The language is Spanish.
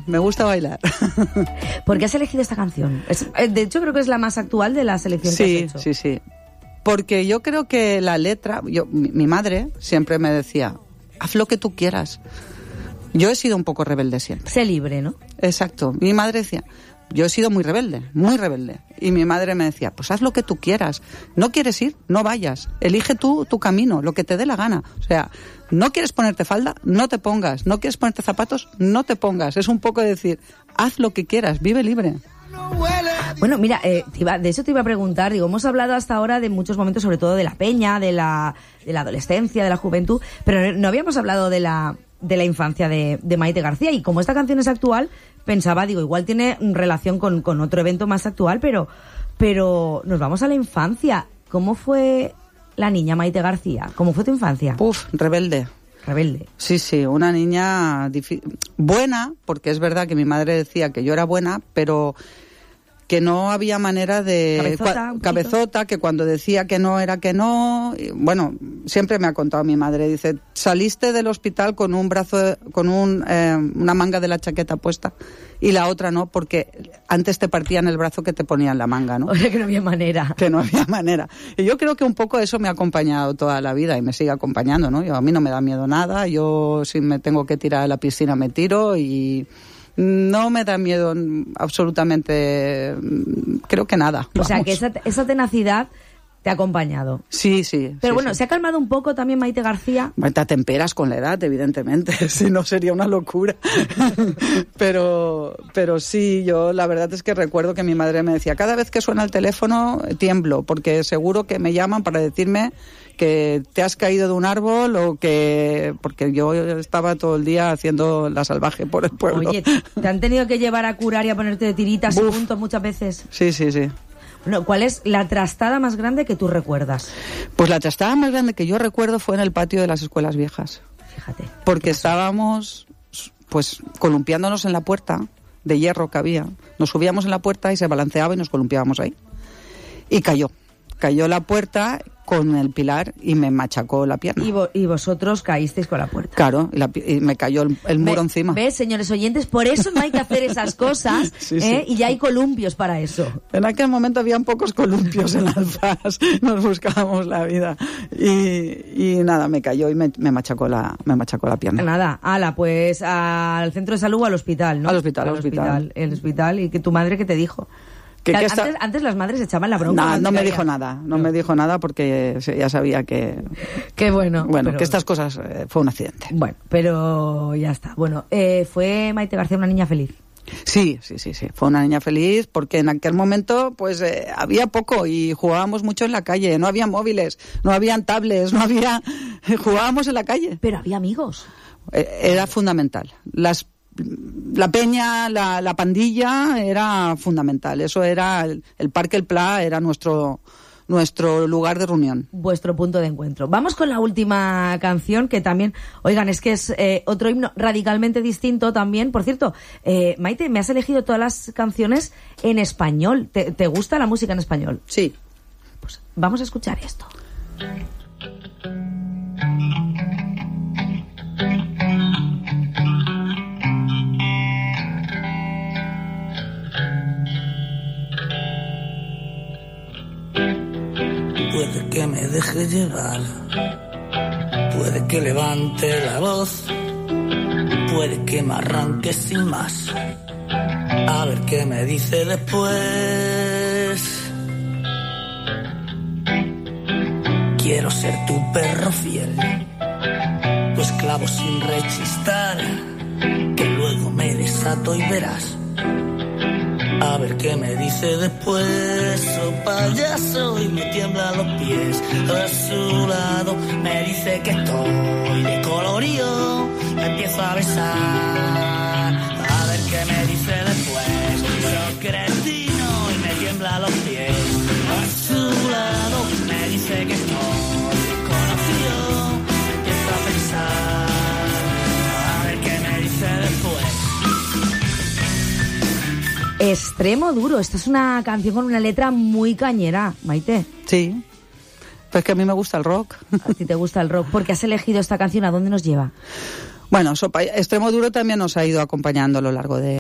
me gusta bailar. ¿Por qué has elegido esta canción? De hecho, creo que es la más actual de la selección que has hecho. Sí. Porque yo creo que la letra... Mi madre siempre me decía, haz lo que tú quieras. Yo he sido un poco rebelde siempre. Sé libre, ¿no? Exacto. Mi madre decía... Yo he sido muy rebelde. Y mi madre me decía, pues haz lo que tú quieras. No quieres ir, no vayas. Elige tú tu camino, lo que te dé la gana. O sea, no quieres ponerte falda, no te pongas. No quieres ponerte zapatos, no te pongas. Es un poco decir, haz lo que quieras, vive libre. Bueno, mira, de eso te iba a preguntar. Digo, hemos hablado hasta ahora de muchos momentos, sobre todo de la peña, de la adolescencia, de la juventud, pero no habíamos hablado de la infancia de Maite García. Y como esta canción es actual, pensaba, igual tiene relación con otro evento más actual, pero nos vamos a la infancia. ¿Cómo fue la niña Maite García? ¿Cómo fue tu infancia? Rebelde. Rebelde. Sí, una niña buena, porque es verdad que mi madre decía que yo era buena, pero que no había manera de... Cabezota, que cuando decía que no era que no... Bueno, siempre me ha contado mi madre, dice, saliste del hospital con un brazo, con una manga de la chaqueta puesta y la otra no, porque antes te partían el brazo que te ponían la manga, ¿no? O sea, que no había manera. Que no había manera. Y yo creo que un poco eso me ha acompañado toda la vida y me sigue acompañando, ¿no? A mí no me da miedo nada, yo si me tengo que tirar a la piscina me tiro y... No me da miedo absolutamente, creo que nada. O sea, que esa tenacidad te ha acompañado. Sí. Pero bueno, sí. ¿se ha calmado un poco también Maite García? Te atemperas con la edad, evidentemente, si no sería una locura. pero sí, yo la verdad es que recuerdo que mi madre me decía, cada vez que suena el teléfono tiemblo, porque seguro que me llaman para decirme que te has caído de un árbol porque yo estaba todo el día haciendo la salvaje por el pueblo. Oye, ¿te han tenido que llevar a curar y a ponerte de tiritas y puntos muchas veces? Sí. Bueno, ¿cuál es la trastada más grande que tú recuerdas? Pues la trastada más grande que yo recuerdo fue en el patio de las escuelas viejas. Fíjate. Porque estábamos pues columpiándonos en la puerta de hierro que había. Nos subíamos en la puerta y se balanceaba y nos columpiábamos ahí. Y cayó la puerta con el pilar y me machacó la pierna. Y vosotros caísteis con la puerta. Claro, y me cayó el muro encima. ¿Ves, señores oyentes? Por eso no hay que hacer esas cosas, sí. Y ya hay columpios para eso. En aquel momento habían pocos columpios en Alfaz, nos buscábamos la vida. Y nada, me cayó y me machacó la pierna. Nada, pues al centro de salud o al hospital, ¿no? Al hospital. El hospital. ¿Y que tu madre qué te dijo? Antes las madres echaban la bronca. No me dijo nada, me dijo nada porque ya sabía que... Qué bueno. Bueno, que estas cosas fue un accidente. Bueno, pero ya está. Bueno, ¿fue Maite García una niña feliz? Sí, fue una niña feliz porque en aquel momento pues había poco y jugábamos mucho en la calle, no había móviles, no habían tablets, jugábamos en la calle. Pero había amigos. Era fundamental. La peña, la pandilla era fundamental. Eso era el Parque El Pla, era nuestro lugar de reunión. Vuestro punto de encuentro. Vamos con la última canción que también, oigan, es que es otro himno radicalmente distinto también. Por cierto, Maite, me has elegido todas las canciones en español. ¿Te gusta la música en español? Sí. Pues vamos a escuchar esto. Puede que me deje llevar, puede que levante la voz, puede que me arranque sin más, a ver qué me dice después. Quiero ser tu perro fiel, tu esclavo sin rechistar, que luego me desato y verás. A ver qué me dice después, oh payaso, y me tiemblan los pies. A su lado me dice que estoy de colorío, me empiezo a besar. A ver qué me dice después, soy cretino y me tiemblan los pies. A su lado me dice que estoy desconocido, me empiezo a pensar. A ver qué me dice después. Extremo Duro. Esta es una canción con una letra muy cañera, Maite. Sí, pues que a mí me gusta el rock. A ti te gusta el rock. ¿Por qué has elegido esta canción? ¿A dónde nos lleva? Bueno, Extremo Duro también nos ha ido acompañando a lo largo de